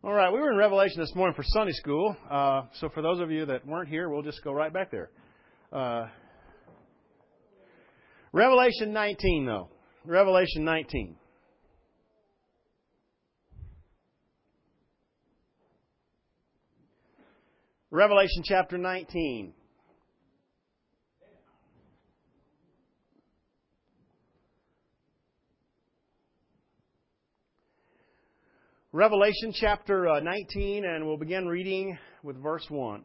All right, we were in Revelation this morning for Sunday school. So for those of you that weren't here, we'll just go right back there. Revelation 19, though. Revelation 19. Revelation chapter 19. Revelation chapter 19, and we'll begin reading with verse 1.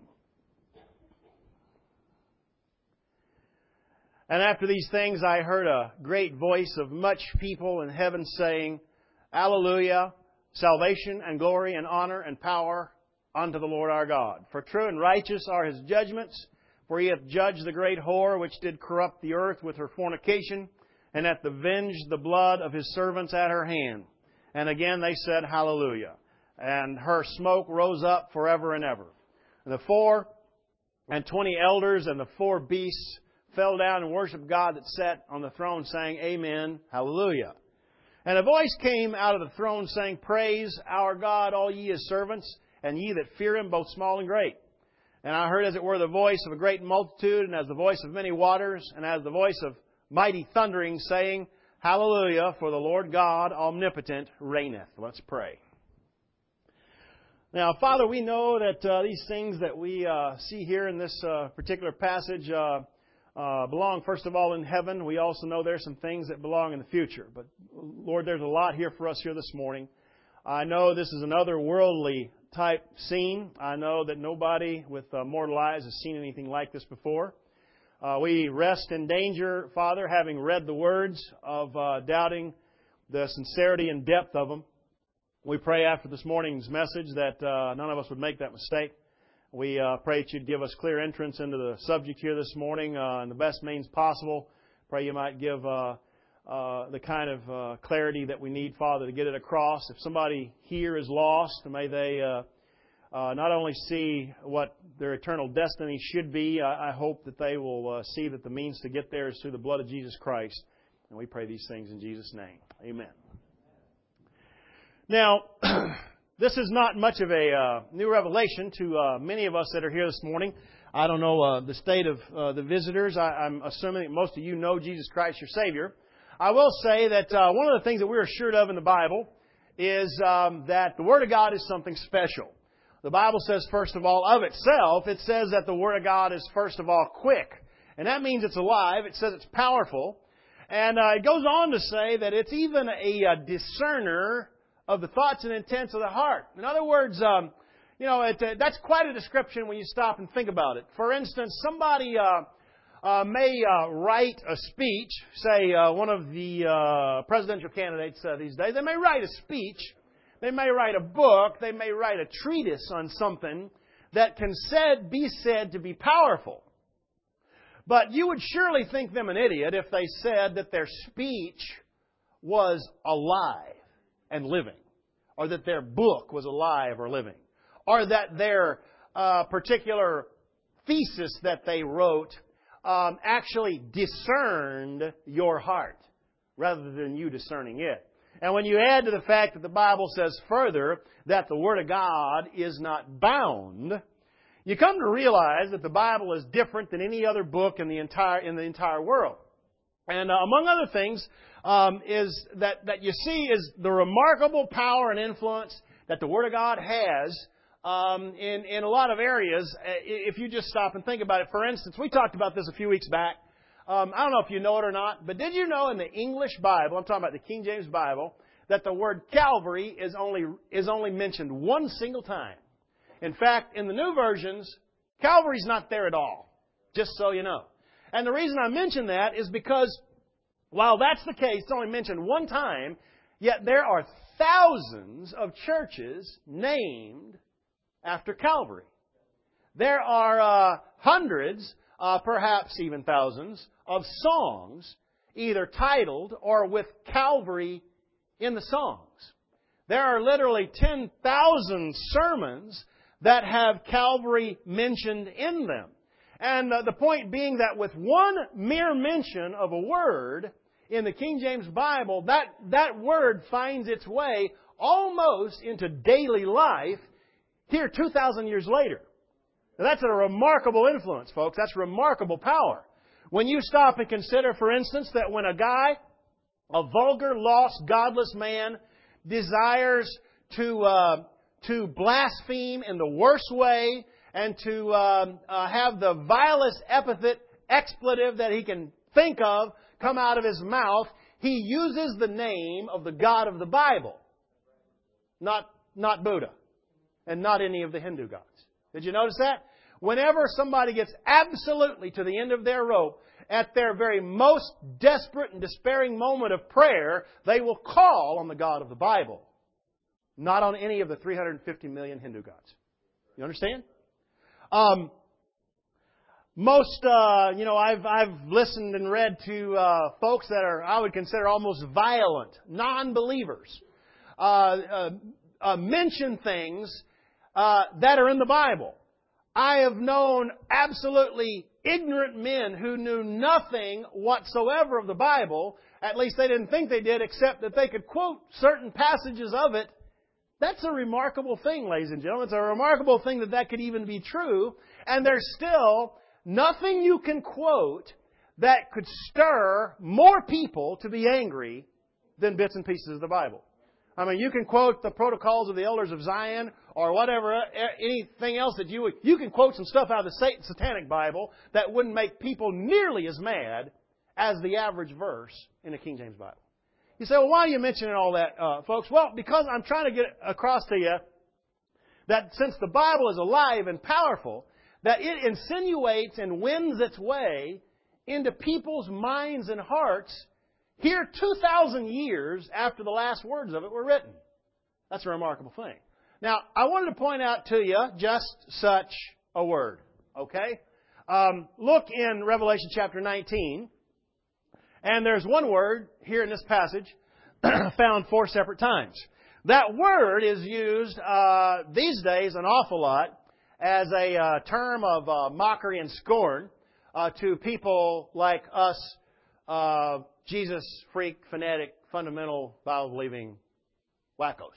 And after these things I heard a great voice of much people in heaven saying, Alleluia, salvation and glory and honor and power unto the Lord our God. For true and righteous are His judgments, for He hath judged the great whore which did corrupt the earth with her fornication, and hath avenged the blood of His servants at her hand. And again they said, Hallelujah. And her smoke rose up forever and ever. And the 24 elders and the 4 beasts fell down and worshipped God that sat on the throne, saying, Amen, Hallelujah. And a voice came out of the throne, saying, Praise our God, all ye His servants, and ye that fear Him, both small and great. And I heard as it were the voice of a great multitude, and as the voice of many waters, and as the voice of mighty thundering, saying, Hallelujah, for the Lord God omnipotent reigneth. Let's pray. Now, Father, we know that these things that we see here in this particular passage belong, first of all, in heaven. We also know there's some things that belong in the future. But, Lord, there's a lot here for us here this morning. I know this is an otherworldly type scene. I know that nobody with mortal eyes has seen anything like this before. We rest in danger, Father, having read the words of doubting the sincerity and depth of them. We pray after this morning's message that none of us would make that mistake. We pray that You'd give us clear entrance into the subject here this morning in the best means possible. Pray You might give the kind of clarity that we need, Father, to get it across. If somebody here is lost, may they not only see what their eternal destiny should be, I hope that they will see that the means to get there is through the blood of Jesus Christ. And we pray these things in Jesus' name. Amen. Now, this is not much of a new revelation to many of us that are here this morning. I don't know the state of the visitors. I'm assuming that most of you know Jesus Christ, your Savior. I will say that one of the things that we're assured of in the Bible is that the Word of God is something special. The Bible says, first of all, of itself, it says that the Word of God is, first of all, quick. And that means it's alive. It says it's powerful. And it goes on to say that it's even a discerner of the thoughts and intents of the heart. In other words, that's quite a description when you stop and think about it. For instance, somebody may write a speech, say one of the presidential candidates these days, they may write a speech. They may write a book, they may write a treatise on something that can be said to be powerful. But you would surely think them an idiot if they said that their speech was alive and living, or that their book was alive or living, or that their particular thesis that they wrote actually discerned your heart, rather than you discerning it. And when you add to the fact that the Bible says further that the Word of God is not bound, you come to realize that the Bible is different than any other book in the entire world. And among other things, is that you see is the remarkable power and influence that the Word of God has in a lot of areas. If you just stop and think about it, for instance, we talked about this a few weeks back. I don't know if you know it or not, but did you know in the English Bible, I'm talking about the King James Bible, that the word Calvary is only mentioned one single time? In fact, in the new versions, Calvary's not there at all, just so you know. And the reason I mention that is because while that's the case, it's only mentioned one time, yet there are thousands of churches named after Calvary. There are hundreds, perhaps even thousands, of songs either titled or with Calvary in the songs. There are literally 10,000 sermons that have Calvary mentioned in them. And the point being that with one mere mention of a word in the King James Bible, that word finds its way almost into daily life here 2,000 years later. Now, that's a remarkable influence, folks. That's remarkable power. When you stop and consider, for instance, that when a guy, a vulgar, lost, godless man, desires to blaspheme in the worst way and to have the vilest epithet, expletive that he can think of come out of his mouth, he uses the name of the God of the Bible. Not Buddha. And not any of the Hindu gods. Did you notice that? Whenever somebody gets absolutely to the end of their rope, at their very most desperate and despairing moment of prayer, they will call on the God of the Bible. Not on any of the 350 million Hindu gods. You understand? I've listened and read to folks that are, I would consider almost violent, non-believers, mention things that are in the Bible. I have known absolutely ignorant men who knew nothing whatsoever of the Bible. At least they didn't think they did, except that they could quote certain passages of it. That's a remarkable thing, ladies and gentlemen. It's a remarkable thing that could even be true. And there's still nothing you can quote that could stir more people to be angry than bits and pieces of the Bible. I mean, you can quote the Protocols of the Elders of Zion or whatever, anything else that you can quote some stuff out of the Satanic Bible that wouldn't make people nearly as mad as the average verse in the King James Bible. You say, well, why are you mentioning all that, folks? Well, because I'm trying to get across to you that since the Bible is alive and powerful, that it insinuates and wins its way into people's minds and hearts here 2,000 years after the last words of it were written. That's a remarkable thing. Now, I wanted to point out to you just such a word. Okay? Look in Revelation chapter 19. And there's one word here in this passage found 4 separate times. That word is used these days an awful lot as a term of mockery and scorn to people like us, Jesus freak, fanatic, fundamental, Bible-believing wackos.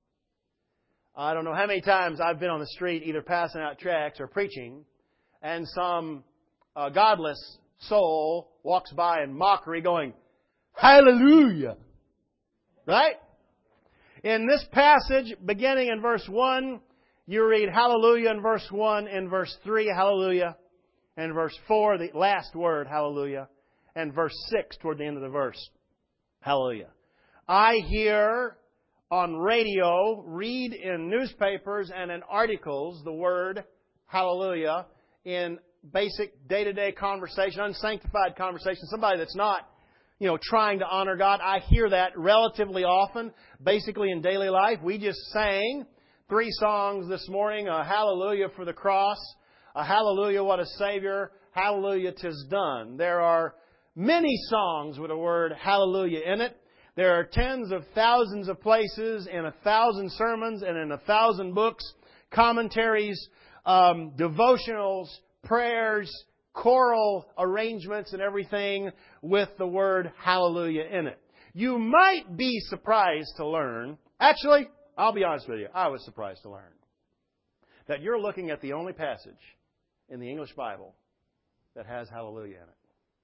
I don't know how many times I've been on the street either passing out tracts or preaching, and some godless soul walks by in mockery going, Hallelujah! Right? In this passage, beginning in verse 1, you read Hallelujah in verse 1, in verse 3, Hallelujah, and verse 4, the last word, Hallelujah, and verse 6 toward the end of the verse, Hallelujah. I hear on radio, read in newspapers and in articles the word Hallelujah in basic day-to-day conversation, unsanctified conversation, somebody that's not, trying to honor God. I hear that relatively often, basically in daily life. We just sang 3 songs this morning, a Hallelujah for the cross, a Hallelujah, what a Savior, Hallelujah, 'tis done. There are many songs with the word Hallelujah in it. There are tens of thousands of places in 1,000 sermons and in 1,000 books, commentaries, devotionals, prayers, choral arrangements and everything with the word Hallelujah in it. You might be surprised to learn, actually, I'll be honest with you, I was surprised to learn that you're looking at the only passage in the English Bible that has Hallelujah in it.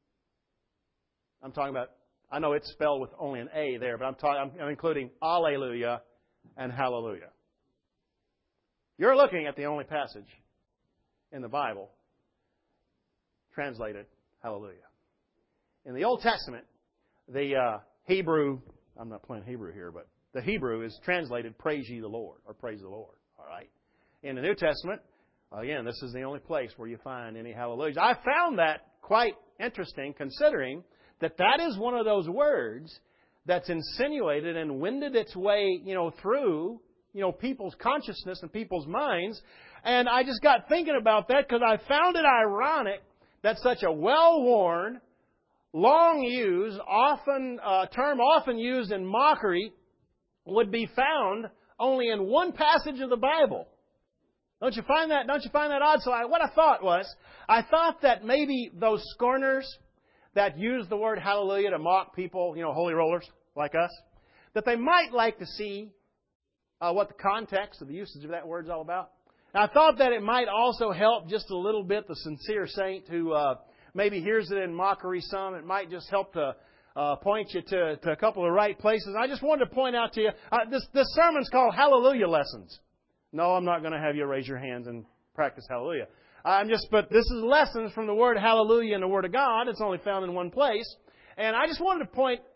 I'm talking about, I know it's spelled with only an A there, but I'm including Alleluia and Hallelujah. You're looking at the only passage in the Bible translated Hallelujah. In the Old Testament, the Hebrew, I'm not playing Hebrew here, but the Hebrew is translated Praise ye the Lord, or Praise the Lord. All right. In the New Testament, again, this is the only place where you find any Hallelujahs. I found that quite interesting, considering that is one of those words that's insinuated and wended its way, through, people's consciousness and people's minds. And I just got thinking about that because I found it ironic that such a well-worn, long-used, term often used in mockery would be found only in one passage of the Bible. Don't you find that odd? So what I thought that maybe those scorners that use the word Hallelujah to mock people, holy rollers like us, that they might like to see what the context of the usage of that word is all about. And I thought that it might also help just a little bit the sincere saint who maybe hears it in mockery some. It might just help to point you to a couple of right places. I just wanted to point out to you, this sermon's called Hallelujah Lessons. No, I'm not going to have you raise your hands and practice Hallelujah. But this is lessons from the word Hallelujah in the Word of God. It's only found in one place. And I just wanted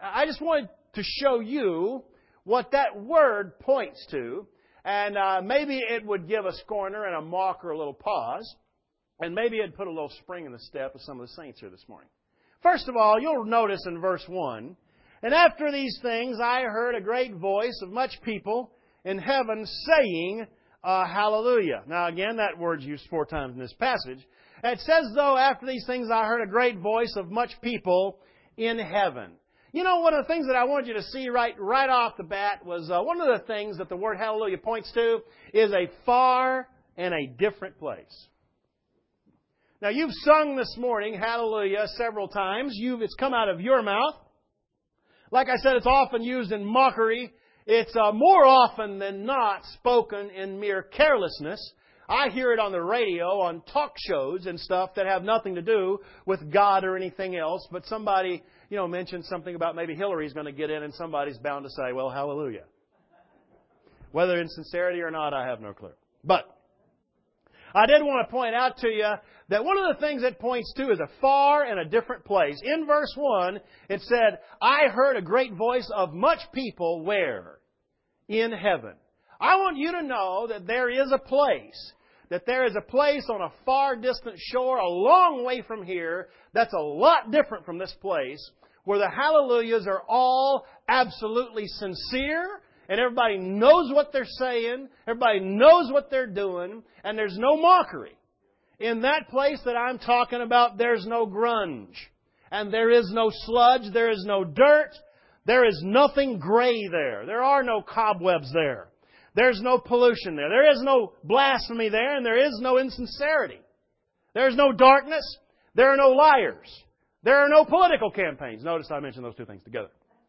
to show you what that word points to. And maybe it would give a scorner and a mocker a little pause. And maybe it'd put a little spring in the step of some of the saints here this morning. First of all, you'll notice in verse 1, "And after these things I heard a great voice of much people in heaven saying, Hallelujah." Now again, that word's used 4 times in this passage. It says, though, after these things I heard a great voice of much people in heaven. You know, one of the things that I wanted you to see right off the bat was one of the things that the word hallelujah points to is a far and a different place. Now, you've sung this morning hallelujah several times. It's come out of your mouth. Like I said, it's often used in mockery. It's more often than not spoken in mere carelessness. I hear it on the radio, on talk shows and stuff that have nothing to do with God or anything else, but somebody, mentions something about maybe Hillary's going to get in and somebody's bound to say, well, hallelujah. Whether in sincerity or not, I have no clue. But I did want to point out to you that one of the things it points to is a far and a different place. In verse 1, it said, I heard a great voice of much people where? In heaven. I want you to know that there is a place. That there is a place on a far distant shore, a long way from here, that's a lot different from this place, where the hallelujahs are all absolutely sincere, and everybody knows what they're saying, everybody knows what they're doing, and there's no mockery. In that place that I'm talking about, there's no grunge. And there is no sludge, there is no dirt, there is nothing gray there. There are no cobwebs there. There's no pollution there. There is no blasphemy there, and there is no insincerity. There is no darkness. There are no liars. There are no political campaigns. Notice I mentioned those two things together.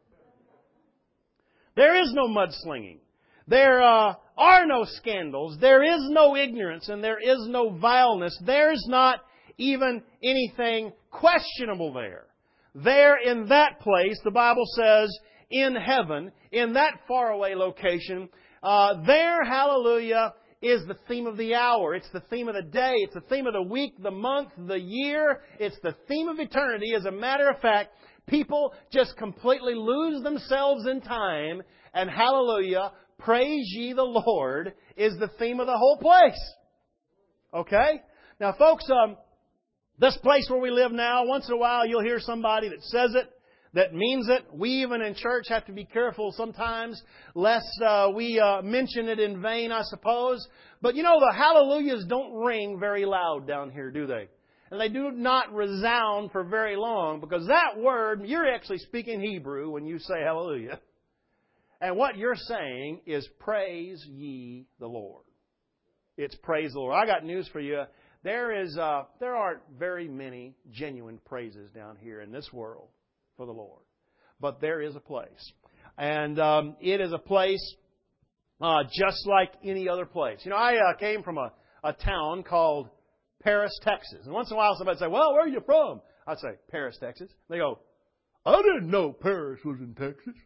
There is no mudslinging. There are no scandals. There is no ignorance, and there is no vileness. There's not even anything questionable there. There in that place, the Bible says, in heaven, in that faraway location, there, hallelujah, is the theme of the hour. It's the theme of the day. It's the theme of the week, the month, the year. It's the theme of eternity. As a matter of fact, people just completely lose themselves in time. And hallelujah, praise ye the Lord, is the theme of the whole place. Okay? Now, folks, this place where we live now, once in a while you'll hear somebody that says it, that means it. We even in church have to be careful sometimes lest we mention it in vain, I suppose. But the hallelujahs don't ring very loud down here, do they? And they do not resound for very long, because that word, you're actually speaking Hebrew when you say hallelujah. And what you're saying is praise ye the Lord. It's praise the Lord. I got news for you. There aren't very many genuine praises down here in this world for the Lord. But there is a place. And it is a place just like any other place. I came from a town called Paris, Texas. And once in a while somebody would say, well, where are you from? I'd say, Paris, Texas. They go, I didn't know Paris was in Texas.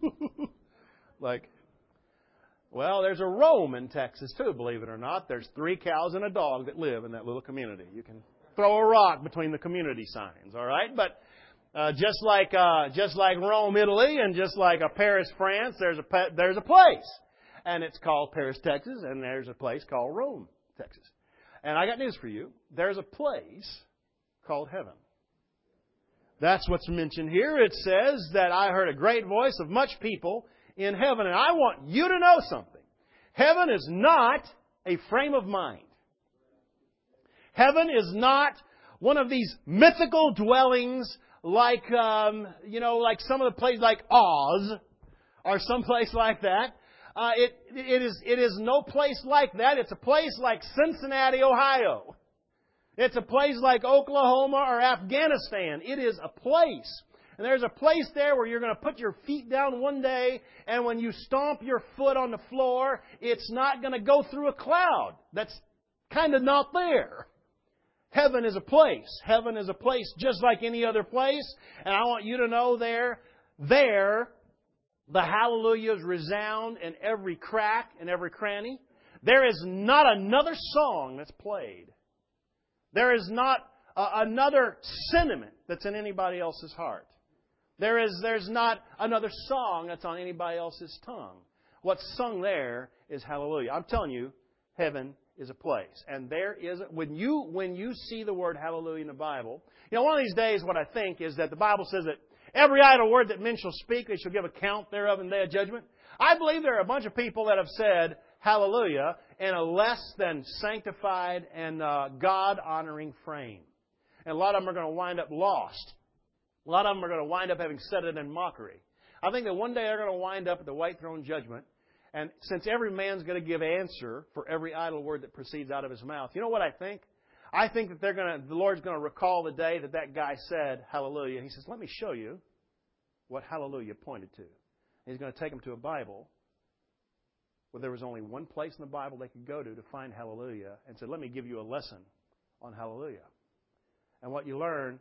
Well, there's a Rome in Texas too, believe it or not. There's 3 cows and a dog that live in that little community. You can throw a rock between the community signs, all right? But just like Rome, Italy, and just like Paris, France, there's a place, and it's called Paris, Texas, and there's a place called Rome, Texas. And I got news for you. There's a place called heaven. That's what's mentioned here. It says that I heard a great voice of much people in heaven. And I want you to know something. Heaven is not a frame of mind. Heaven is not one of these mythical dwellings like some of the places like Oz or someplace like that. It is no place like that. It's a place like Cincinnati, Ohio. It's a place like Oklahoma or Afghanistan. It is a place And there's a place there where you're going to put your feet down one day, and when you stomp your foot on the floor, it's not going to go through a cloud. That's kind of not there. Heaven is a place. Heaven is a place just like any other place. And I want you to know there, the hallelujahs resound in every crack and every cranny. There is not another song that's played. There is not another sentiment that's in anybody else's heart. There's not another song that's on anybody else's tongue. What's sung there is hallelujah. I'm telling you, heaven is a place. And there is, when you see the word hallelujah in the Bible, one of these days what I think is that the Bible says that every idle word that men shall speak, they shall give account thereof in the day of judgment. I believe there are a bunch of people that have said hallelujah in a less than sanctified and God-honoring frame. And a lot of them are going to wind up lost. A lot of them are going to wind up having said it in mockery. I think that one day they're going to wind up at the white throne judgment. And since every man's going to give answer for every idle word that proceeds out of his mouth, you know what I think? I think that the Lord's going to recall the day that guy said hallelujah. He says, let me show you what hallelujah pointed to. And he's going to take them to a Bible where there was only one place in the Bible they could go to find hallelujah, and said, let me give you a lesson on hallelujah. And what you learn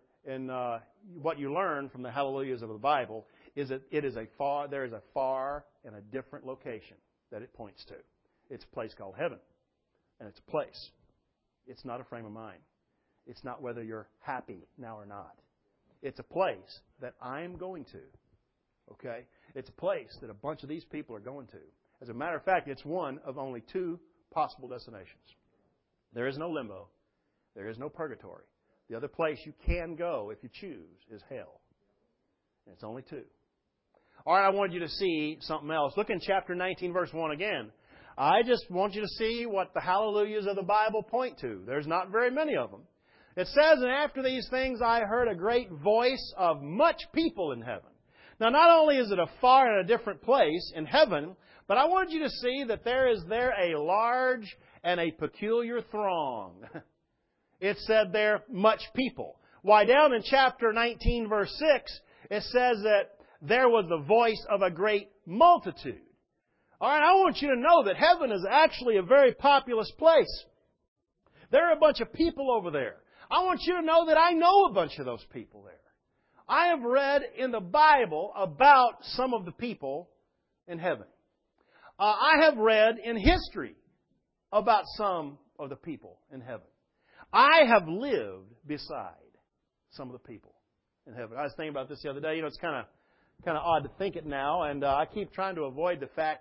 from the hallelujahs of the Bible is that there is a far and a different location that it points to. It's a place called heaven. And it's a place. It's not a frame of mind. It's not whether you're happy now or not. It's a place that I'm going to. Okay? It's a place that a bunch of these people are going to. As a matter of fact, it's one of only two possible destinations. There is no limbo. There is no purgatory. The other place you can go, if you choose, is hell. And it's only two. All right, I wanted you to see something else. Look in chapter 19, verse 1 again. I just want you to see what the hallelujahs of the Bible point to. There's not very many of them. It says, and after these things I heard a great voice of much people in heaven. Now, not only is it a far and a different place in heaven, but I want you to see that there is a large and a peculiar throng. It said there, much people. Why, down in chapter 19, verse 6, it says that there was the voice of a great multitude. All right, I want you to know that heaven is actually a very populous place. There are a bunch of people over there. I want you to know that I know a bunch of those people there. I have read in the Bible about some of the people in heaven. I have read in history about some of the people in heaven. I have lived beside some of the people in heaven. I was thinking about this the other day. It's kind of odd to think it now, and I keep trying to avoid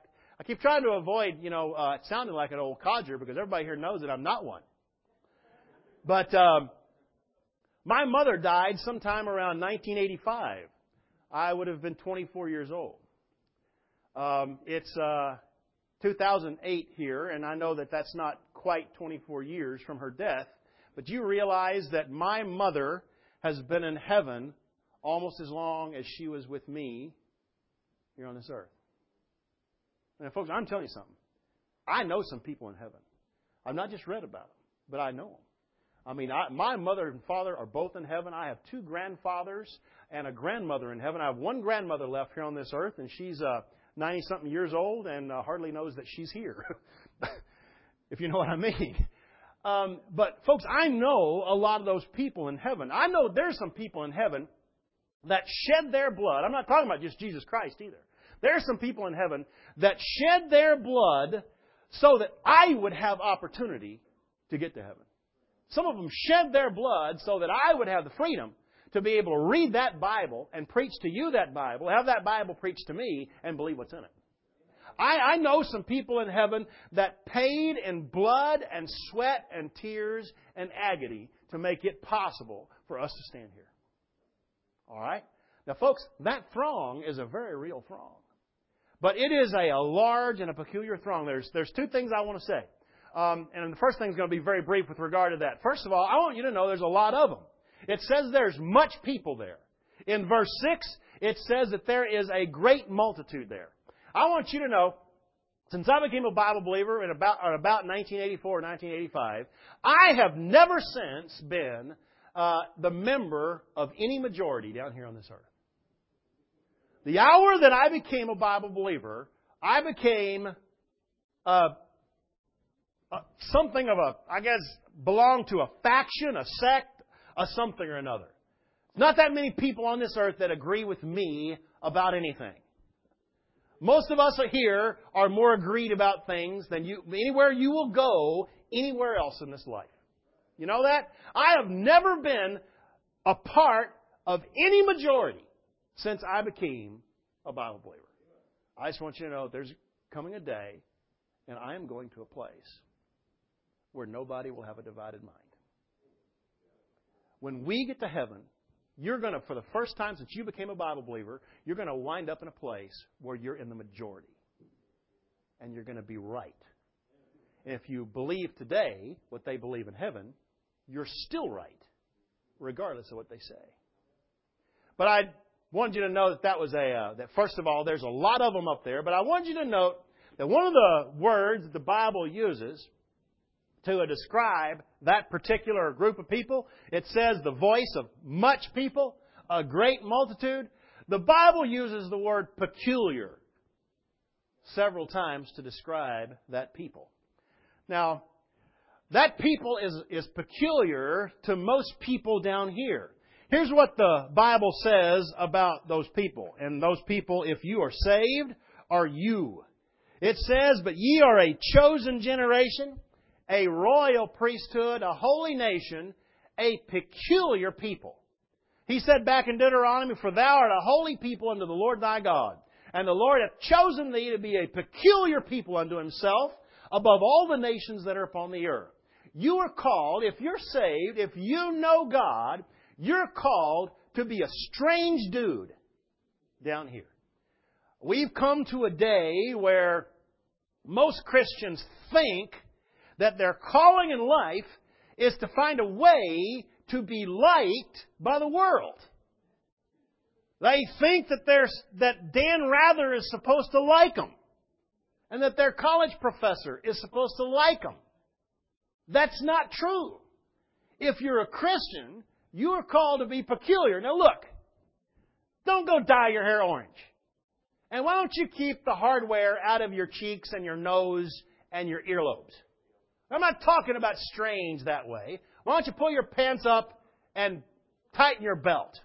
sounding like an old codger, because everybody here knows that I'm not one. But my mother died sometime around 1985. I would have been 24 years old. It's 2008 here, and I know that that's not quite 24 years from her death. But you realize that my mother has been in heaven almost as long as she was with me here on this earth. And folks, I'm telling you something. I know some people in heaven. I've not just read about them, but I know them. I mean, my mother and father are both in heaven. I have two grandfathers and a grandmother in heaven. I have one grandmother left here on this earth, and she's 90-something years old and hardly knows that she's here, if you know what I mean. But, folks, I know a lot of those people in heaven. I know there's some people in heaven that shed their blood. I'm not talking about just Jesus Christ either. There are some people in heaven that shed their blood so that I would have opportunity to get to heaven. Some of them shed their blood so that I would have the freedom to be able to read that Bible and preach to you that Bible, have that Bible preached to me, and believe what's in it. I know some people in heaven that paid in blood and sweat and tears and agony to make it possible for us to stand here. All right? Now, folks, that throng is a very real throng. But it is a large and a peculiar throng. There's two things I want to say. And the first thing is going to be very brief with regard to that. First of all, I want you to know there's a lot of them. It says there's much people there. In verse 6, it says that there is a great multitude there. I want you to know, since I became a Bible believer in about 1984 or 1985, I have never since been the member of any majority down here on this earth. The hour that I became a Bible believer, I became something of belonged to a faction, a sect, a something or another. Not that many people on this earth that agree with me about anything. Most of us here are more agreed about things than anywhere you will go anywhere else in this life. You know that? I have never been a part of any majority since I became a Bible believer. I just want you to know there's coming a day, and I am going to a place where nobody will have a divided mind. When we get to heaven, you're going to, for the first time since you became a Bible believer, you're going to wind up in a place where you're in the majority. And you're going to be right. And if you believe today what they believe in heaven, you're still right, regardless of what they say. But I wanted you to know that first of all, there's a lot of them up there, but I wanted you to note that one of the words the Bible uses to describe that particular group of people, it says the voice of much people, a great multitude. The Bible uses the word peculiar several times to describe that people. Now, that people is peculiar to most people down here. Here's what the Bible says about those people. And those people, if you are saved, are you. It says, "But ye are a chosen generation, a royal priesthood, a holy nation, a peculiar people." He said back in Deuteronomy, "For thou art a holy people unto the Lord thy God. And the Lord hath chosen thee to be a peculiar people unto Himself above all the nations that are upon the earth." You are called, if you're saved, if you know God, you're called to be a strange dude down here. We've come to a day where most Christians think that their calling in life is to find a way to be liked by the world. They think that Dan Rather is supposed to like them, and that their college professor is supposed to like them. That's not true. If you're a Christian, you are called to be peculiar. Now look, don't go dye your hair orange. And why don't you keep the hardware out of your cheeks and your nose and your earlobes? I'm not talking about strange that way. Why don't you pull your pants up and tighten your belt?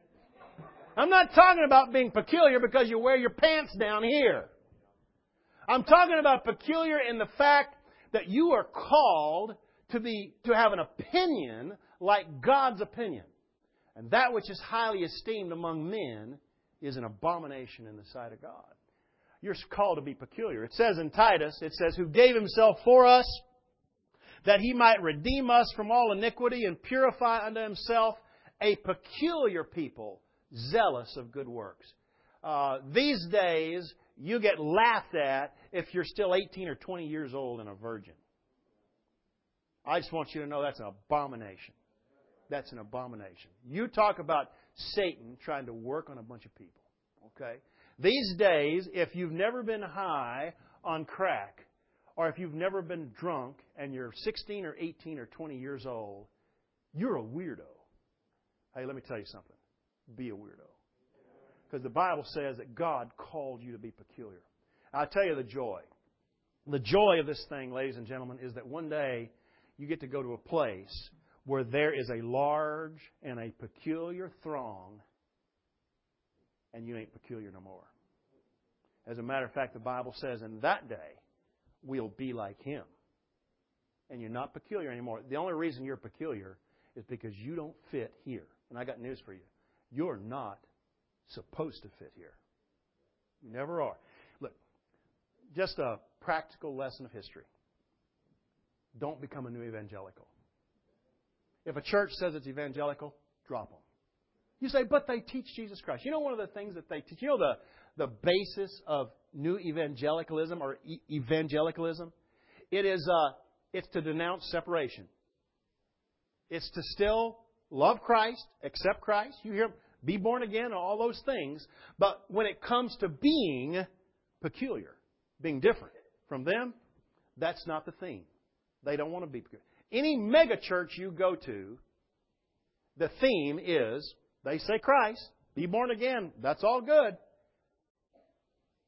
I'm not talking about being peculiar because you wear your pants down here. I'm talking about peculiar in the fact that you are called to have an opinion like God's opinion. And that which is highly esteemed among men is an abomination in the sight of God. You're called to be peculiar. It says in Titus, it says, "Who gave Himself for us, that He might redeem us from all iniquity and purify unto Himself a peculiar people, zealous of good works." These days, you get laughed at if you're still 18 or 20 years old and a virgin. I just want you to know that's an abomination. That's an abomination. You talk about Satan trying to work on a bunch of people. Okay? These days, if you've never been high on crack, or if you've never been drunk and you're 16 or 18 or 20 years old, you're a weirdo. Hey, let me tell you something. Be a weirdo. Because the Bible says that God called you to be peculiar. I'll tell you the joy. The joy of this thing, ladies and gentlemen, is that one day you get to go to a place where there is a large and a peculiar throng, and you ain't peculiar no more. As a matter of fact, the Bible says in that day, we'll be like Him. And you're not peculiar anymore. The only reason you're peculiar is because you don't fit here. And I got news for you. You're not supposed to fit here. You never are. Look, just a practical lesson of history. Don't become a new evangelical. If a church says it's evangelical, drop them. You say, but they teach Jesus Christ. You know one of the things that they teach? You know the basis of new evangelicalism or evangelicalism? It's to denounce separation. It's to still love Christ, accept Christ. You hear, be born again, and all those things. But when it comes to being peculiar, being different from them, that's not the theme. They don't want to be peculiar. Any mega church you go to, the theme is, they say Christ, be born again, that's all good.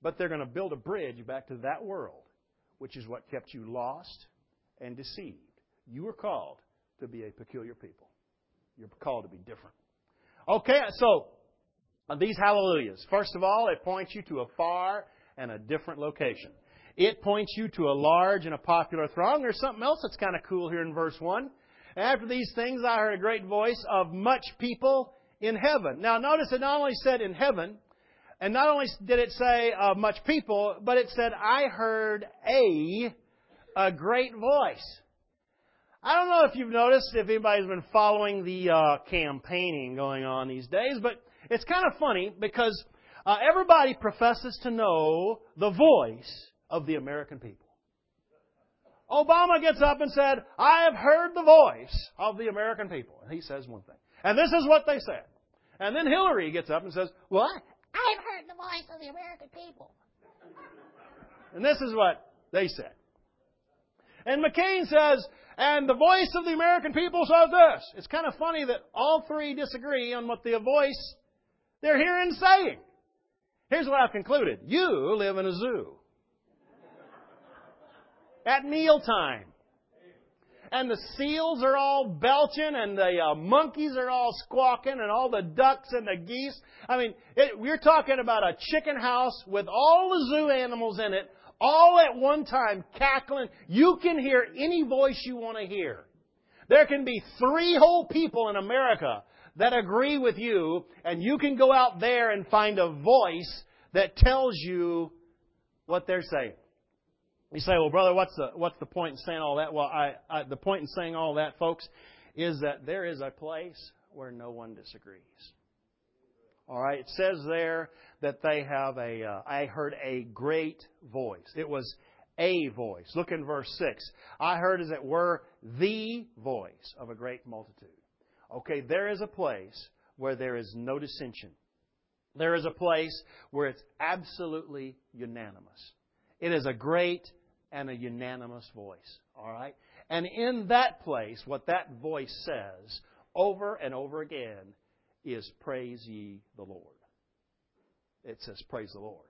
but they're going to build a bridge back to that world, which is what kept you lost and deceived. You were called to be a peculiar people. You're called to be different. Okay, so these hallelujahs. First of all, it points you to a far and a different location. It points you to a large and a popular throng. There's something else that's kind of cool here in verse 1. After these things, I heard a great voice of much people in heaven. Now, notice it not only said in heaven, and not only did it say much people, but it said, I heard a great voice. I don't know if you've noticed, if anybody's been following the campaigning going on these days, but it's kind of funny because everybody professes to know the voice of the American people. Obama gets up and said, I have heard the voice of the American people. And he says one thing. And this is what they said. And then Hillary gets up and says, well, I've heard the voice of the American people. And this is what they said. And McCain says, and the voice of the American people says this. It's kind of funny that all three disagree on what the voice they're hearing saying. Here's what I've concluded. You live in a zoo. At mealtime. And the seals are all belching and the monkeys are all squawking and all the ducks and the geese. I mean, we're talking about a chicken house with all the zoo animals in it, all at one time cackling. You can hear any voice you want to hear. There can be 3 whole people in America that agree with you, and you can go out there and find a voice that tells you what they're saying. You say, well, brother, what's the point in saying all that? Well, the point in saying all that, folks, is that there is a place where no one disagrees. All right? It says there that they have I heard a great voice. It was a voice. Look in verse 6. I heard, as it were, the voice of a great multitude. Okay, there is a place where there is no dissension. There is a place where it's absolutely unanimous. It is a great and a unanimous voice. All right? And in that place, what that voice says over and over again is, praise ye the Lord. It says, praise the Lord.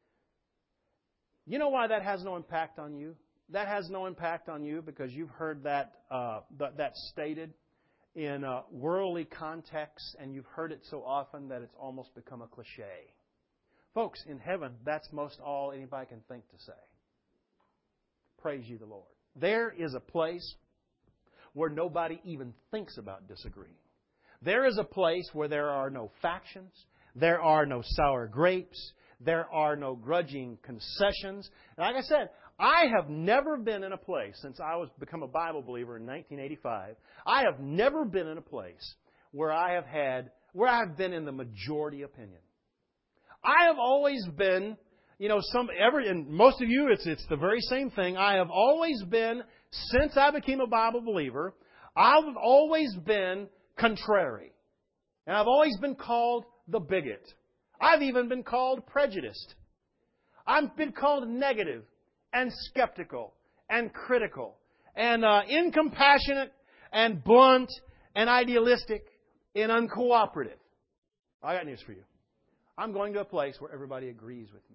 You know why that has no impact on you? That has no impact on you because you've heard that stated in worldly contexts, and you've heard it so often that it's almost become a cliche. Folks, in heaven, that's most all anybody can think to say. Praise ye the Lord. There is a place where nobody even thinks about disagreeing. There is a place where there are no factions. There are no sour grapes. There are no grudging concessions. And like I said, I have never been in a place, since I was become a Bible believer in 1985, I have never been in a place where I have been in the majority opinion. I have always been, and most of you, it's the very same thing. I have always been, since I became a Bible believer, I've always been contrary. And I've always been called the bigot. I've even been called prejudiced. I've been called negative and skeptical and critical and incompassionate and blunt and idealistic and uncooperative. I got news for you. I'm going to a place where everybody agrees with me.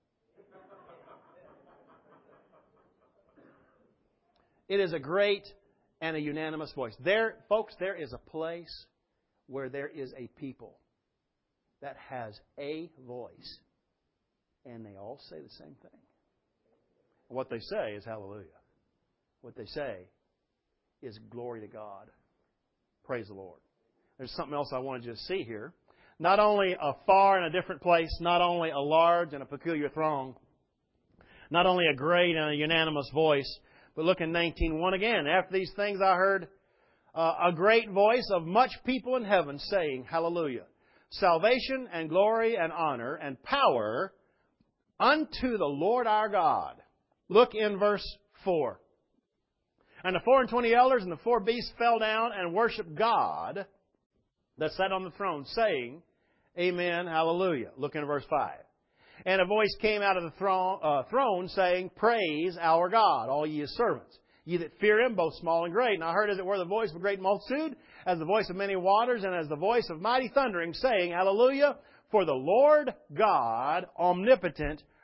It is a great and a unanimous voice. There, folks, there is a place where there is a people that has a voice, and they all say the same thing. What they say is hallelujah. What they say is glory to God. Praise the Lord. There's something else I wanted you to see here. Not only a far and a different place, not only a large and a peculiar throng, not only a great and a unanimous voice, but look in 19:1 again. After these things I heard a great voice of much people in heaven saying, hallelujah. Salvation and glory and honor and power unto the Lord our God. Look in verse 4. And the 24 elders and the 4 beasts fell down and worshiped God that sat on the throne, saying, Amen, hallelujah. Look in verse 5. And a voice came out of the throne saying, Praise our God, all ye His servants, ye that fear Him, both small and great. And I heard as it were the voice of a great multitude, as the voice of many waters, and as the voice of mighty thundering, saying, Hallelujah, for the Lord God omnipotent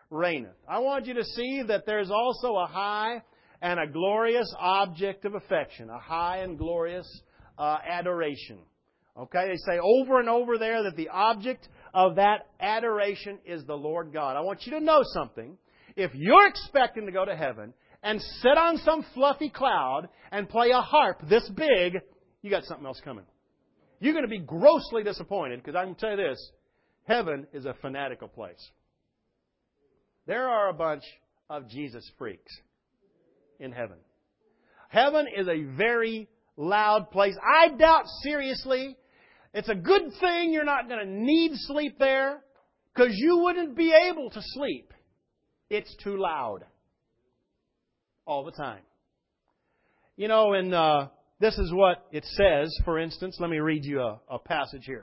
reigneth. I want you to see that there's also a high and a glorious object of affection, a high and glorious adoration. Okay, they say over and over there that the object of that adoration is the Lord God. I want you to know something. If you're expecting to go to heaven and sit on some fluffy cloud and play a harp this big, you got something else coming. You're going to be grossly disappointed, because I can tell you this, heaven is a fanatical place. There are a bunch of Jesus freaks in heaven. Heaven is a very loud place. I doubt seriously, it's a good thing you're not going to need sleep there, because you wouldn't be able to sleep. It's too loud. All the time. You know, and this is what it says, for instance. Let me read you a passage here.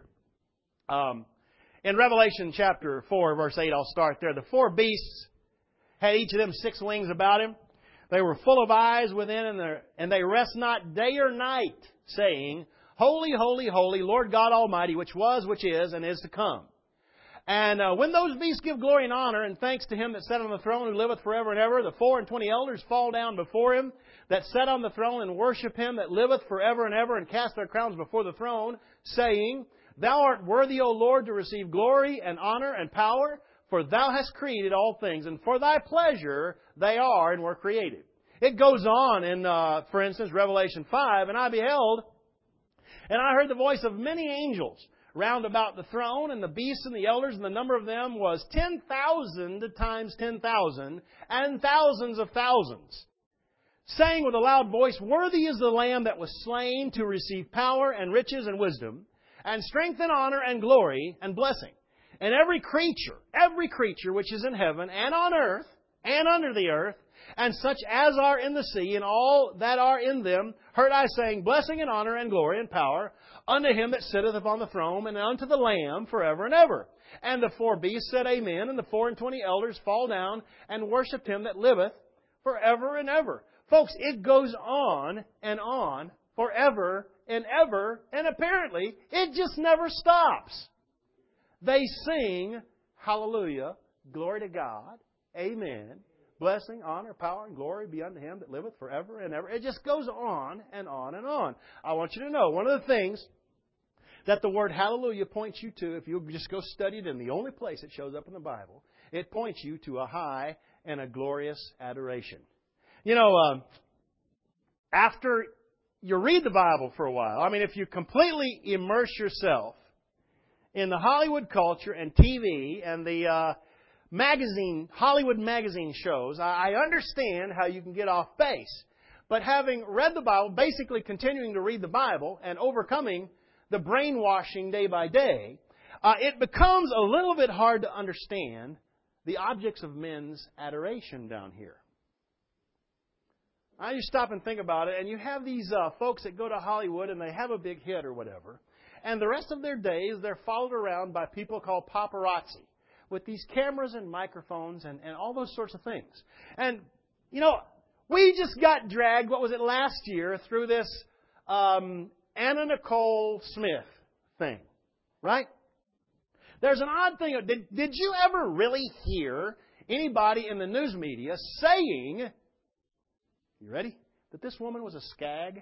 In Revelation chapter 4, verse 8, I'll start there. The 4 beasts had each of them 6 wings about him. They were full of eyes within, and they rest not day or night, saying, Holy, holy, holy, Lord God Almighty, which was, which is, and is to come. And when those beasts give glory and honor and thanks to Him that sat on the throne who liveth forever and ever, the 24 elders fall down before Him that sat on the throne and worship Him that liveth forever and ever, and cast their crowns before the throne, saying, Thou art worthy, O Lord, to receive glory and honor and power, for Thou hast created all things, and for Thy pleasure they are and were created. It goes on in, for instance, Revelation 5, And I beheld, and I heard the voice of many angels round about the throne, and the beasts and the elders, and the number of them was 10,000 times 10,000, and thousands of thousands, saying with a loud voice, Worthy is the Lamb that was slain to receive power and riches and wisdom, and strength and honor and glory and blessing. And every creature which is in heaven and on earth and under the earth, and such as are in the sea, and all that are in them, heard I saying, Blessing and honor and glory and power unto Him that sitteth upon the throne, and unto the Lamb forever and ever. And the 4 beasts said, Amen. And the 24 elders fall down and worshipped Him that liveth forever and ever. Folks, it goes on forever and ever, and apparently it just never stops. They sing, Hallelujah, glory to God, Amen. Blessing, honor, power, and glory be unto Him that liveth forever and ever. It just goes on and on and on. I want you to know, one of the things that the word hallelujah points you to, if you just go study it in the only place it shows up in the Bible, it points you to a high and a glorious adoration. You know, after you read the Bible for a while, I mean, if you completely immerse yourself in the Hollywood culture and TV and the Hollywood magazine shows, I understand how you can get off base. But having read the Bible, basically continuing to read the Bible and overcoming the brainwashing day by day, it becomes a little bit hard to understand the objects of men's adoration down here. Now you stop and think about it, and you have these folks that go to Hollywood and they have a big hit or whatever, and the rest of their days they're followed around by people called paparazzi, with these cameras and microphones and all those sorts of things. And, you know, we just got dragged, what was it, last year, through this Anna Nicole Smith thing, right? There's an odd thing. Did you ever really hear anybody in the news media saying, you ready, that this woman was a skag?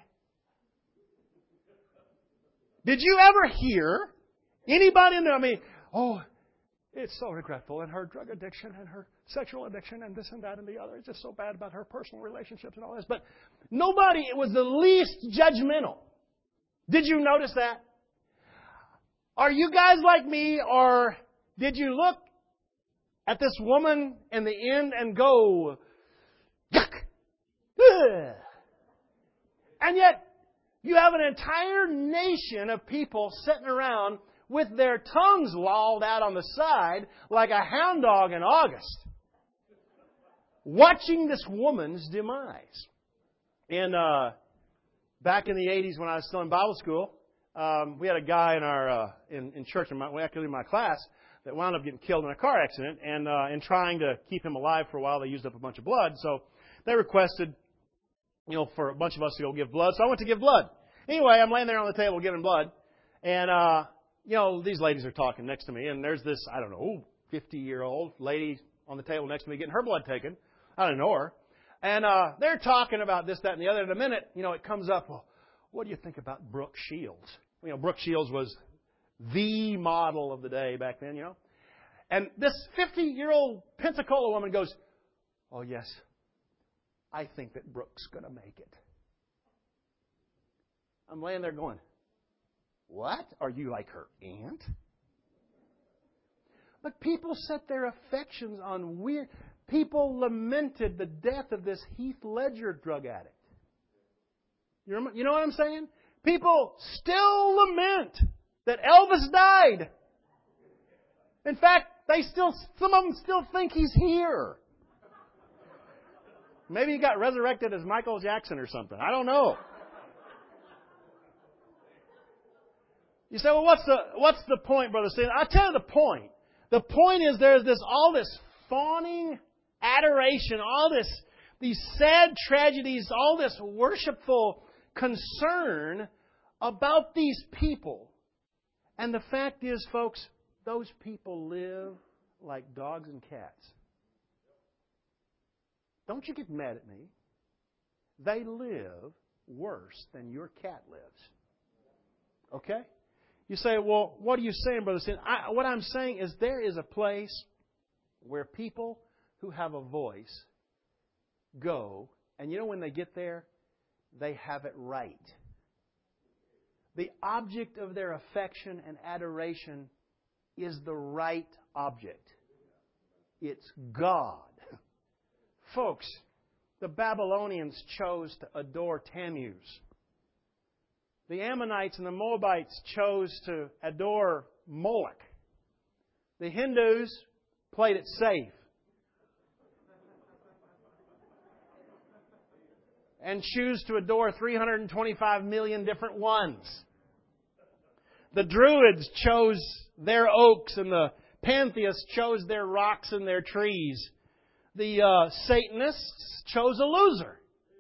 Did you ever hear anybody in there, it's so regretful, and her drug addiction and her sexual addiction and this and that and the other. It's just so bad about her personal relationships and all this. But nobody was the least judgmental. Did you notice that? Are you guys like me, or did you look at this woman in the end and go, yuck? Ugh. And yet, you have an entire nation of people sitting around with their tongues lolled out on the side like a hound dog in August, watching this woman's demise. And back in the 80s when I was still in Bible school, we had a guy in our in church, in my class, that wound up getting killed in a car accident. And in trying to keep him alive for a while, they used up a bunch of blood. So they requested, for a bunch of us to go give blood. So I went to give blood. Anyway, I'm laying there on the table giving blood. And, these ladies are talking next to me. And there's this, 50-year-old lady on the table next to me getting her blood taken. I didn't know her. And they're talking about this, that, and the other. In a minute, it comes up, well, what do you think about Brooke Shields? Brooke Shields was the model of the day back then, And this 50-year-old Pensacola woman goes, oh, yes, I think that Brooke's going to make it. I'm laying there going, what? Are you like her aunt? But people set their affections on weird... People lamented the death of this Heath Ledger drug addict. You know what I'm saying? People still lament that Elvis died. In fact, some of them still think he's here. Maybe he got resurrected as Michael Jackson or something. I don't know. You say, well, what's the point, Brother Stephen? I'll tell you the point. The point is there's all this fawning adoration, these sad tragedies, all this worshipful concern about these people. And the fact is, folks, those people live like dogs and cats. Don't you get mad at me. They live worse than your cat lives. Okay? You say, well, what are you saying, Brother Stephen? What I'm saying is there is a place where people who have a voice go, and when they get there, they have it right. The object of their affection and adoration is the right object. It's God. Folks, the Babylonians chose to adore Tammuz. The Ammonites and the Moabites chose to adore Moloch. The Hindus played it safe and choose to adore 325 million different ones. The Druids chose their oaks, and the pantheists chose their rocks and their trees. The Satanists chose a loser.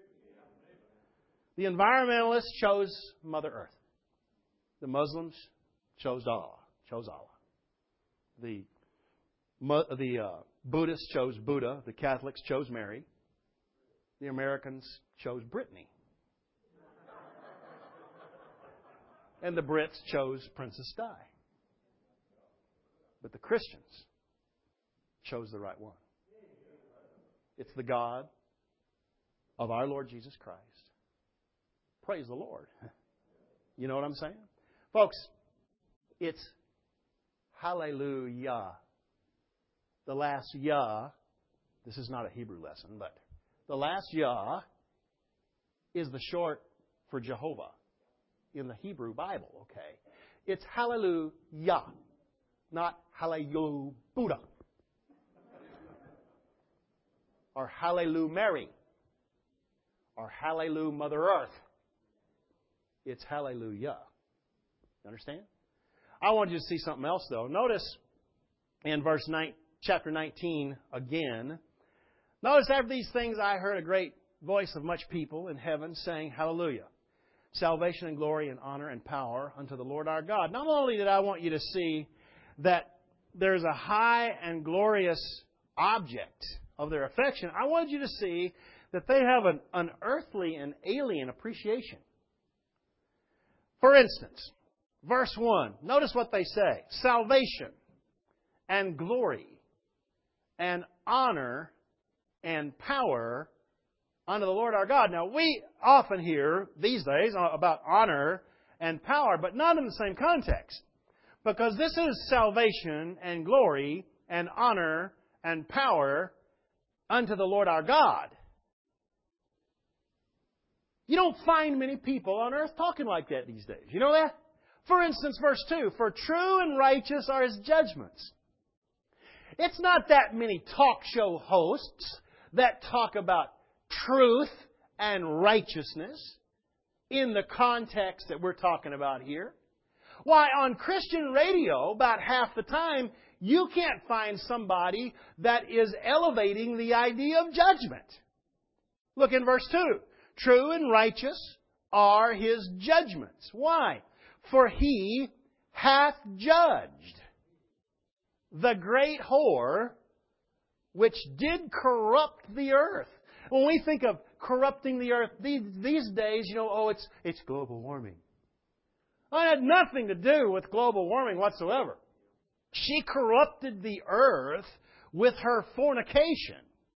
The environmentalists chose Mother Earth. The Muslims chose Allah. The Buddhists chose Buddha. The Catholics chose Mary. The Americans chose Brittany. And the Brits chose Princess Di. But the Christians chose the right one. It's the God of our Lord Jesus Christ. Praise the Lord. You know what I'm saying? Folks, it's hallelujah. The last Yah, this is not a Hebrew lesson, but the last Yah is the short for Jehovah in the Hebrew Bible, okay? It's hallelujah, not hallelujah Buddha or hallelujah Mary or hallelujah Mother Earth. It's hallelujah. You understand? I want you to see something else, though. Notice in chapter 19 again. Notice after these things I heard a great voice of much people in heaven saying, hallelujah. Salvation and glory and honor and power unto the Lord our God. Not only did I want you to see that there's a high and glorious object of their affection, I wanted you to see that they have an unearthly and alien appreciation. For instance, verse 1, notice what they say. Salvation and glory and honor and power unto the Lord our God. Now, we often hear these days about honor and power, but not in the same context. Because this is salvation and glory and honor and power unto the Lord our God. You don't find many people on earth talking like that these days. You know that? For instance, verse 2, for true and righteous are His judgments. It's not that many talk show hosts that talk about truth and righteousness in the context that we're talking about here. Why, on Christian radio, about half the time, you can't find somebody that is elevating the idea of judgment. Look in verse 2. True and righteous are His judgments. Why? For He hath judged the great whore which did corrupt the earth. When we think of corrupting the earth these days, it's global warming. Well, it had nothing to do with global warming whatsoever. She corrupted the earth with her fornication.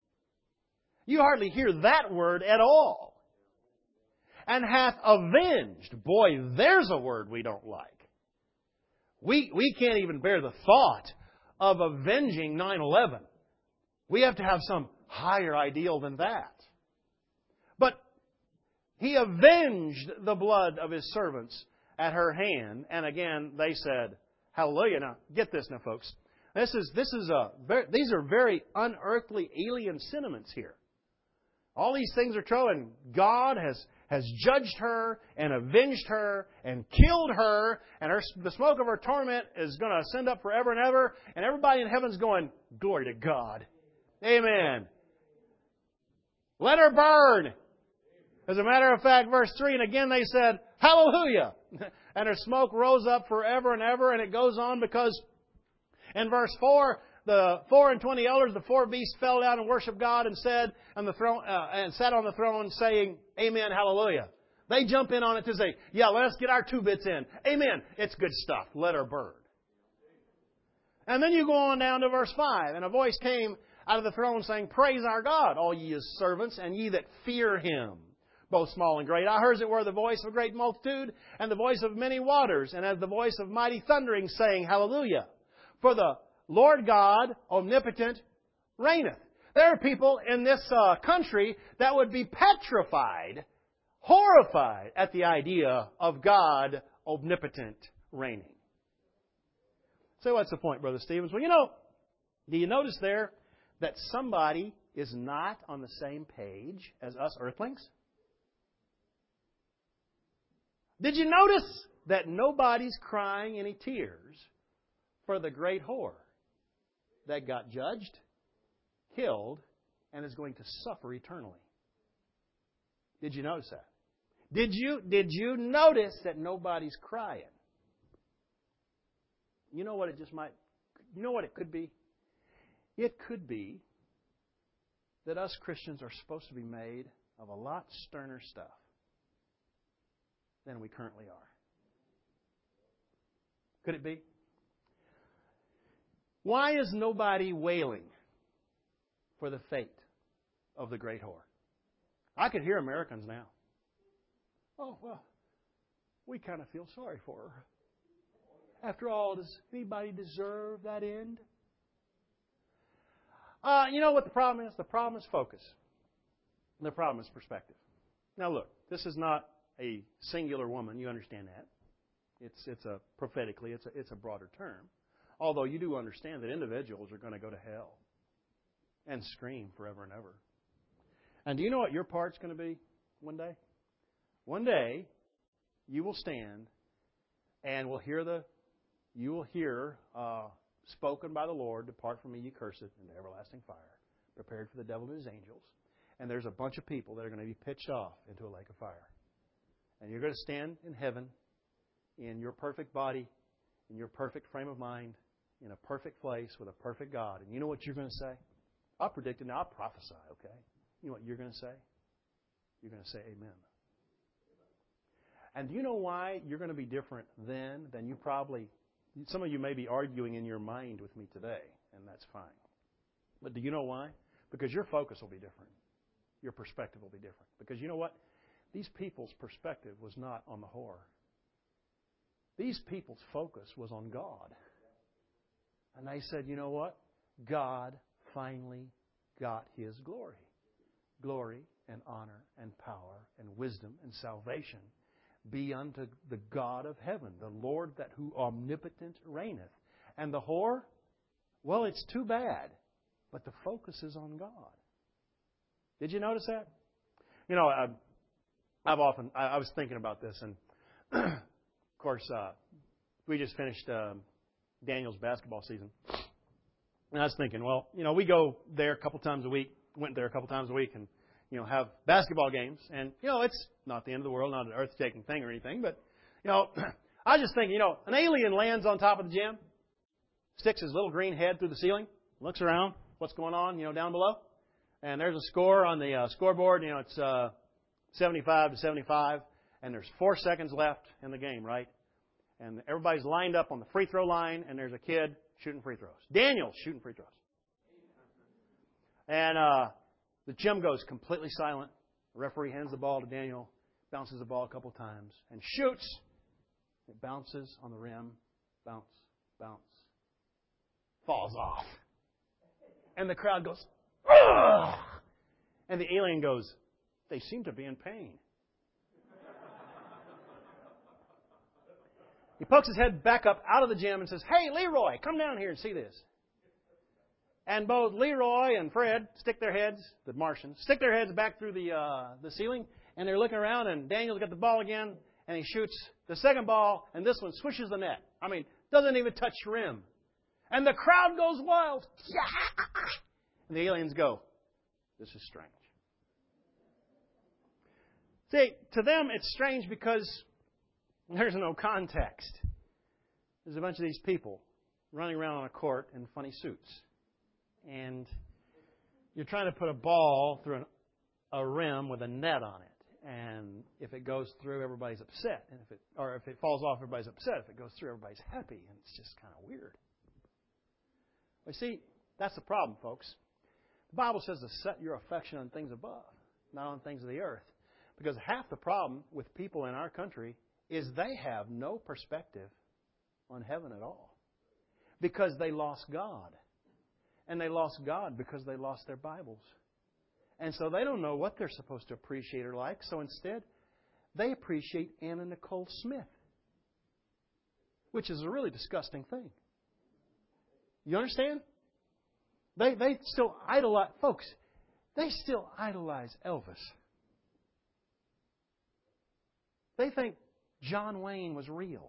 You hardly hear that word at all. And hath avenged. Boy, there's a word we don't like. We can't even bear the thought of avenging 9/11. We have to have some higher ideal than that. But He avenged the blood of His servants at her hand. And again, they said, hallelujah. Now, get this now, folks. These are very unearthly, alien sentiments here. All these things are true, and God has judged her and avenged her and killed her, and the smoke of her torment is going to ascend up forever and ever, and everybody in heaven's going, glory to God. Amen. Let her burn. As a matter of fact, verse 3, and again they said, hallelujah. And her smoke rose up forever and ever, and it goes on because in verse 4, the 24 elders, the 4 beasts fell down and worshiped God and said on the throne and sat on the throne saying, Amen, hallelujah. They jump in on it to say, yeah, let's get our 2 bits in. Amen. It's good stuff. Let her burn. And then you go on down to verse 5, and a voice came out of the throne saying, praise our God, all ye His servants, and ye that fear Him, both small and great. I heard as it were the voice of a great multitude, and the voice of many waters, and as the voice of mighty thundering, saying, hallelujah. For the Lord God, omnipotent, reigneth. There are people in this country that would be petrified, horrified at the idea of God omnipotent reigning. So what's the point, Brother Stevens? Well, do you notice there that somebody is not on the same page as us earthlings? Did you notice that nobody's crying any tears for the great whore that got judged, killed, and is going to suffer eternally? Did you notice that? Did you notice that nobody's crying? You know what it could be? It could be that us Christians are supposed to be made of a lot sterner stuff than we currently are. Could it be? Why is nobody wailing for the fate of the great whore? I could hear Americans now. Oh, well, we kind of feel sorry for her. After all, does anybody deserve that end? You know what the problem is? The problem is focus. The problem is perspective. Now look, this is not a singular woman. You understand that. It's a broader term. Although you do understand that individuals are going to go to hell and scream forever and ever. And do you know what your part's going to be one day? One day, you will stand and you will hear spoken by the Lord, depart from me, ye cursed, into everlasting fire, prepared for the devil and his angels. And there's a bunch of people that are going to be pitched off into a lake of fire. And you're going to stand in heaven in your perfect body, in your perfect frame of mind, in a perfect place with a perfect God. And you know what you're going to say? I'll predict it now. I'll prophesy, okay? You know what you're going to say? You're going to say amen. And do you know why you're going to be different then than you probably... Some of you may be arguing in your mind with me today, and that's fine. But do you know why? Because your focus will be different. Your perspective will be different. Because you know what? These people's perspective was not on the whore. These people's focus was on God. And they said, you know what? God finally got His glory. Glory and honor and power and wisdom and salvation be unto the God of heaven, the Lord that who omnipotent reigneth. And the whore, well, it's too bad, but the focus is on God. Did you notice that? You know, I was thinking about this, and of course, we just finished Daniel's basketball season. And I was thinking, well, you know, we go there a couple times a week, went there a couple times a week, and have basketball games. And, it's not the end of the world, not an earth-shaking thing or anything. But, I was just thinking, an alien lands on top of the gym, sticks his little green head through the ceiling, looks around. what's going on, down below. And there's a score on the scoreboard. It's 75-75. And there's 4 seconds left in the game, right? And everybody's lined up on the free throw line, and there's a kid shooting free throws. Daniel's shooting free throws. And the gym goes completely silent. The referee hands the ball to Daniel, bounces the ball a couple times, and shoots. It bounces on the rim. Bounce, bounce. Falls off. And the crowd goes, ugh! And the alien goes, they seem to be in pain. He pokes his head back up out of the gym and says, hey, Leroy, come down here and see this. And both Leroy and Fred stick their heads, the Martians, stick their heads back through the ceiling, and they're looking around, and Daniel's got the ball again, and he shoots the second ball, and this one swishes the net. Doesn't even touch the rim. And the crowd goes wild. And the aliens go, this is strange. See, to them it's strange because there's no context. There's a bunch of these people running around on a court in funny suits. And you're trying to put a ball through a rim with a net on it. And if it goes through, everybody's upset. And if it falls off, everybody's upset. If it goes through, everybody's happy. And it's just kind of weird. Well, see, that's the problem, folks. The Bible says to set your affection on things above, not on things of the earth. Because half the problem with people in our country is they have no perspective on heaven at all. Because they lost God. And they lost God because they lost their Bibles. And so they don't know what they're supposed to appreciate or like. So instead, they appreciate Anna Nicole Smith. Which is a really disgusting thing. You understand? They still idolize, folks, they still idolize Elvis. They think John Wayne was real.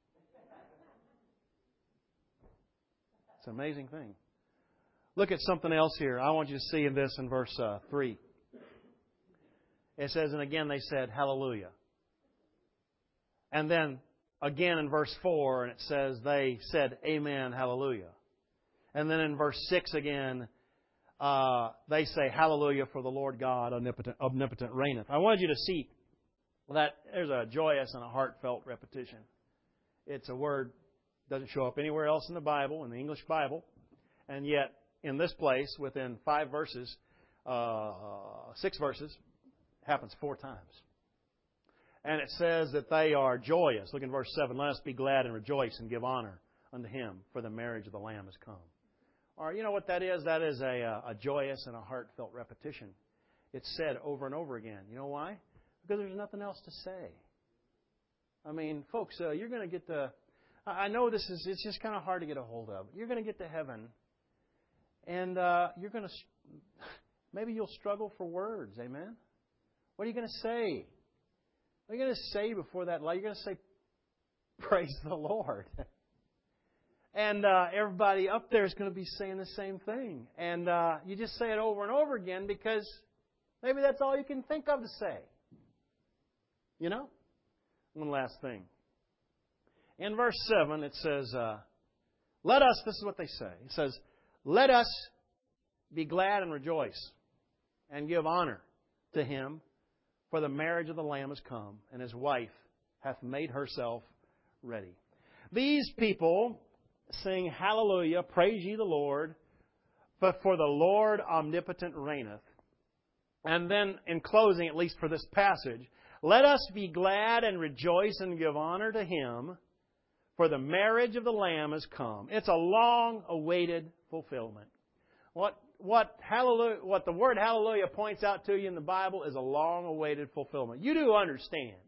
It's an amazing thing. Look at something else here. I want you to see in this in verse 3. It says, and again they said, hallelujah. And then again in verse 4, and it says, they said, amen, hallelujah. And then in verse 6 again, they say, hallelujah, for the Lord God omnipotent reigneth. I wanted you to see that there's a joyous and a heartfelt repetition. It's a word that doesn't show up anywhere else in the Bible, in the English Bible. And yet, in this place, within 6 verses, happens 4 times. And it says that they are joyous. Look in verse 7. Let us be glad and rejoice and give honor unto Him, for the marriage of the Lamb has come. Or you know what that is? That is a joyous and a heartfelt repetition. It's said over and over again. You know why? Because there's nothing else to say. Folks, you're going to get to... I know it's just kind of hard to get a hold of. You're going to get to heaven, and you're going to... Maybe you'll struggle for words, amen? What are you going to say? What are you going to say before that light? You're going to say, praise the Lord. And everybody up there is going to be saying the same thing. And you just say it over and over again because maybe that's all you can think of to say. You know? One last thing. In verse 7, it says, let us, this is what they say. It says, let us be glad and rejoice and give honor to Him, for the marriage of the Lamb is come, and His wife hath made herself ready. These people sing hallelujah, praise ye the Lord, but for the Lord omnipotent reigneth. And then in closing, at least for this passage, let us be glad and rejoice and give honor to Him, for the marriage of the Lamb has come. It's a long-awaited fulfillment. What the word hallelujah points out to you in the Bible is a long-awaited fulfillment. You do understand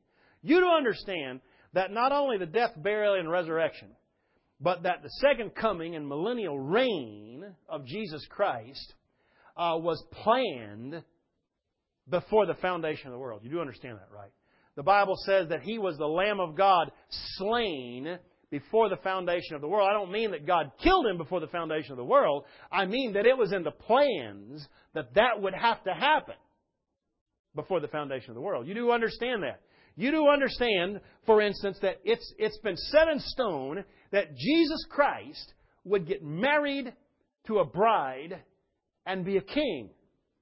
that not only the death, burial, and resurrection, but that the second coming and millennial reign of Jesus Christ was planned before the foundation of the world. You do understand that, right? The Bible says that He was the Lamb of God slain before the foundation of the world. I don't mean that God killed Him before the foundation of the world. I mean that it was in the plans that would have to happen before the foundation of the world. You do understand that. You do understand, for instance, that it's been set in stone that Jesus Christ would get married to a bride and be a king.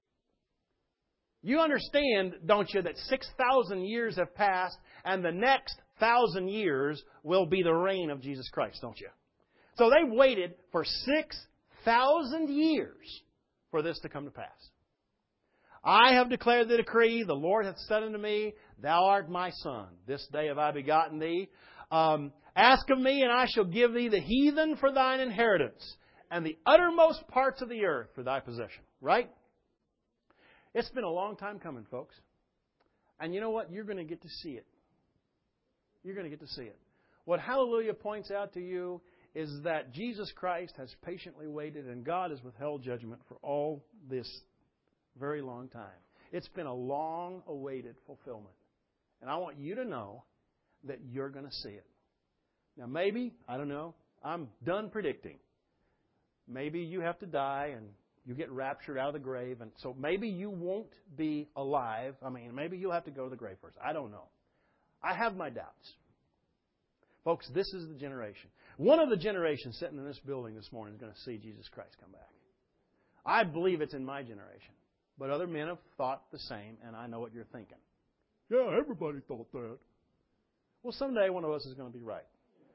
You understand, don't you, that 6,000 years have passed and the next 1,000 years will be the reign of Jesus Christ, don't you? So they waited for 6,000 years for this to come to pass. I have declared the decree, the Lord hath said unto me, Thou art my son. This day have I begotten thee. Ask of me, and I shall give thee the heathen for thine inheritance, and the uttermost parts of the earth for thy possession. Right? It's been a long time coming, folks. And you know what? You're going to get to see it. You're going to get to see it. What Hallelujah points out to you is that Jesus Christ has patiently waited, and God has withheld judgment for all this very long time. It's been a long-awaited fulfillment. And I want you to know that you're going to see it. Now maybe, I don't know, I'm done predicting. Maybe you have to die and you get raptured out of the grave, and so maybe you won't be alive. Maybe you'll have to go to the grave first. I don't know. I have my doubts. Folks, this is the generation. One of the generations sitting in this building this morning is going to see Jesus Christ come back. I believe it's in my generation. But other men have thought the same, and I know what you're thinking. Yeah, everybody thought that. Well, someday one of us is going to be right.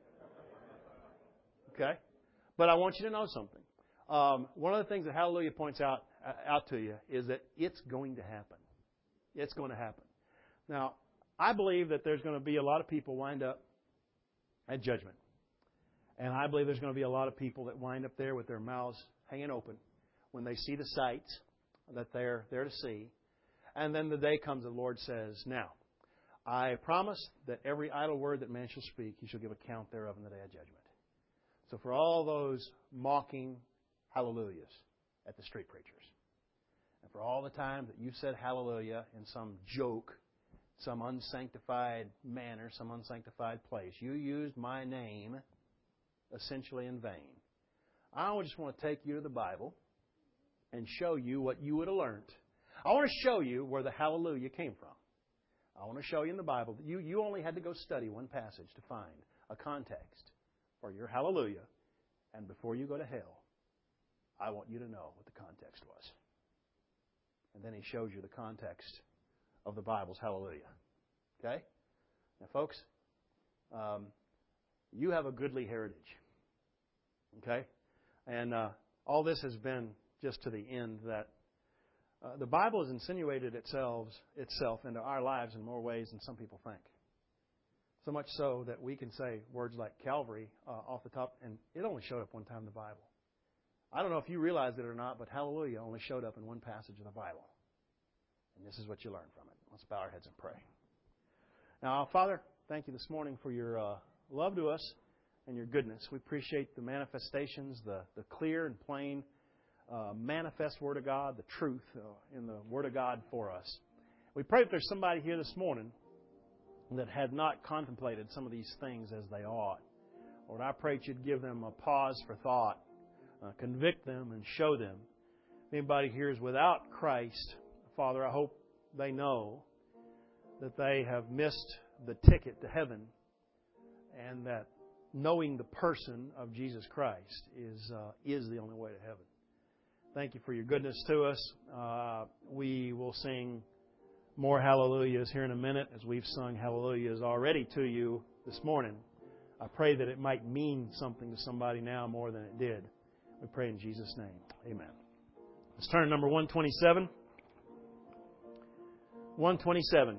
Okay? But I want you to know something. One of the things that Hallelujah points out to you is that it's going to happen. It's going to happen. Now, I believe that there's going to be a lot of people wind up at judgment. And I believe there's going to be a lot of people that wind up there with their mouths hanging open when they see the sights that they're there to see. And then the day comes, the Lord says, Now, I promise that every idle word that man shall speak, he shall give account thereof in the day of judgment. So for all those mocking hallelujahs at the street preachers, and for all the time that you said hallelujah in some joke, some unsanctified manner, some unsanctified place, you used my name essentially in vain. I just want to take you to the Bible and show you what you would have learned. I want to show you where the hallelujah came from. I want to show you in the Bible that you only had to go study one passage to find a context for your hallelujah. And before you go to hell, I want you to know what the context was. And then he shows you the context of the Bible's hallelujah. Okay? Now, folks, you have a goodly heritage. Okay? And all this has been just to the end that the Bible has insinuated itself into our lives in more ways than some people think. So much so that we can say words like Calvary off the top, and it only showed up one time in the Bible. I don't know if you realized it or not, but hallelujah only showed up in one passage of the Bible. And this is what you learn from it. Let's bow our heads and pray. Now, Father, thank you this morning for your love to us and your goodness. We appreciate the manifestations, the clear and plain manifest Word of God, the truth in the Word of God for us. We pray if there's somebody here this morning that had not contemplated some of these things as they ought. Lord, I pray that you'd give them a pause for thought, convict them and show them. If anybody here is without Christ, Father, I hope they know that they have missed the ticket to heaven, and that knowing the person of Jesus Christ is the only way to heaven. Thank you for your goodness to us. We will sing more hallelujahs here in a minute, as we've sung hallelujahs already to you this morning. I pray that it might mean something to somebody now more than it did. We pray in Jesus' name. Amen. Let's turn to number 127. 127.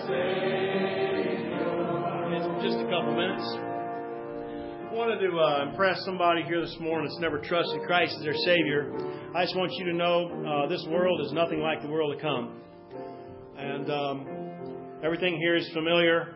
It's just a couple minutes. I wanted to impress somebody here this morning that's never trusted Christ as their Savior. I just want you to know this world is nothing like the world to come. And everything here is familiar.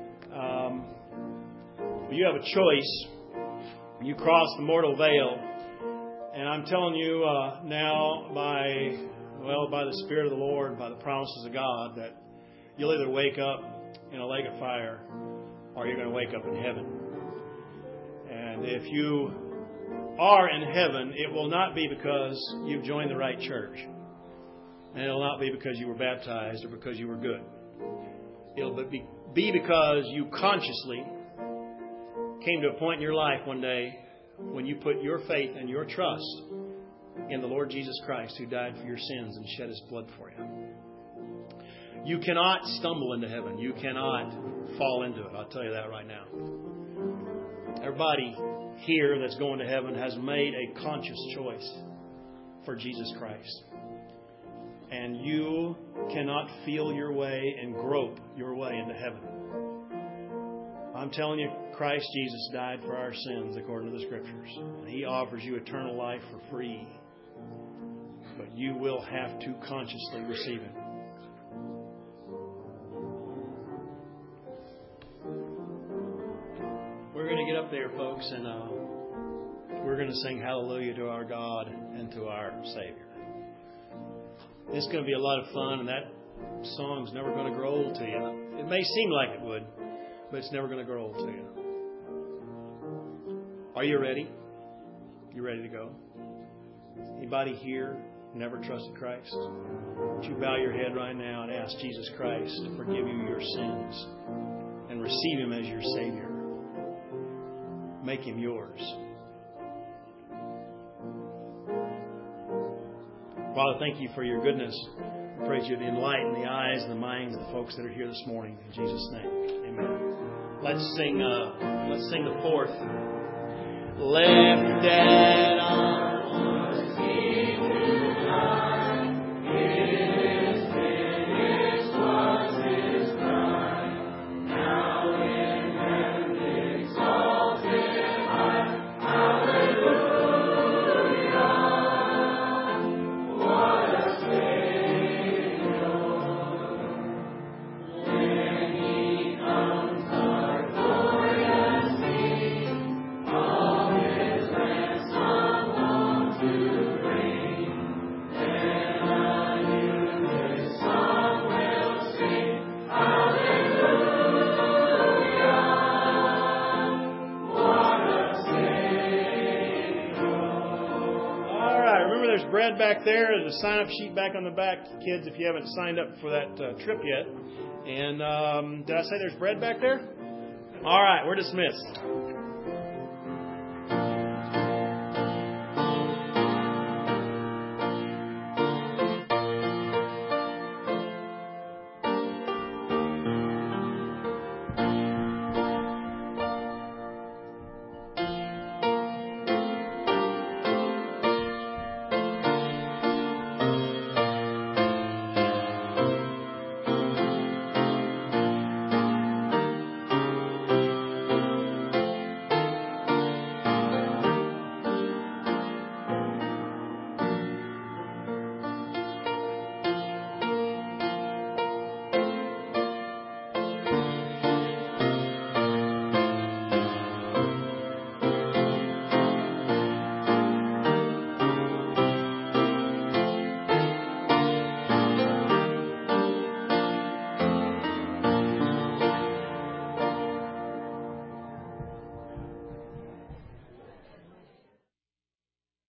You have a choice. You cross the mortal veil. And I'm telling you now by the Spirit of the Lord, by the promises of God, that you'll either wake up in a lake of fire or you're going to wake up in heaven. And if you are in heaven, it will not be because you've joined the right church. And it will not be because you were baptized or because you were good. It'll be because you consciously came to a point in your life one day when you put your faith and your trust in the Lord Jesus Christ, who died for your sins and shed His blood for you. You cannot stumble into heaven. You cannot fall into it. I'll tell you that right now. Everybody here that's going to heaven has made a conscious choice for Jesus Christ. And you cannot feel your way and grope your way into heaven. I'm telling you, Christ Jesus died for our sins according to the Scriptures. And He offers you eternal life for free. But you will have to consciously receive Him. We're going to get up there, folks, and we're going to sing hallelujah to our God and to our Savior. It's going to be a lot of fun, and that song's never going to grow old to you. It may seem like it would, but it's never going to grow old to you. Are you ready? You ready to go? Anybody here never trusted Christ? Would you bow your head right now and ask Jesus Christ to forgive you your sins and receive Him as your Savior? Make Him yours. Father, thank You for Your goodness. I pray that You'd enlighten the eyes and the minds of the folks that are here this morning. In Jesus' name, amen. Let's sing the fourth. Lifted arms, He who died, His finished was His crime. Now in heaven exalted high, hallelujah. What a Savior! When He comes, our glorious King, all His ransom home to bring. Then a new song will sing, hallelujah. What a Savior! All right, remember there's bread back there. There's a sign-up sheet back on the back, kids, if you haven't signed up for that trip yet. And did I say there's bread back there? All right, we're dismissed.